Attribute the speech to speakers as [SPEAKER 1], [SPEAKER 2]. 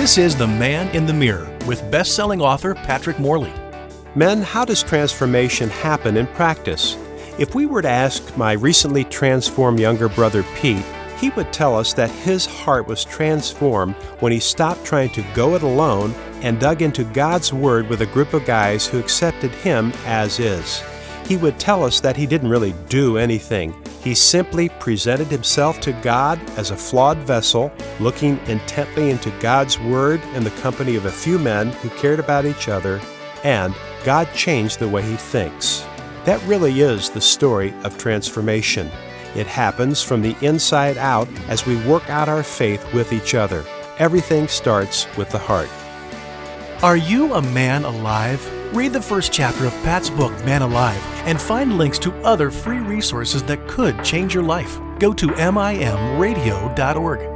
[SPEAKER 1] This is The Man in the Mirror with best-selling author Patrick Morley.
[SPEAKER 2] Men, how does transformation happen in practice? If we were to ask my recently transformed younger brother Pete, he would tell us that his heart was transformed when he stopped trying to go it alone and dug into God's Word with a group of guys who accepted him as is. He would tell us that he didn't really do anything. He simply presented himself to God as a flawed vessel, looking intently into God's Word in the company of a few men who cared about each other, and God changed the way he thinks. That really is the story of transformation. It happens from the inside out as we work out our faith with each other. Everything starts with the heart.
[SPEAKER 1] Are you a man alive? Read the first chapter of Pat's book, Man Alive, and find links to other free resources that could change your life. Go to mimradio.org.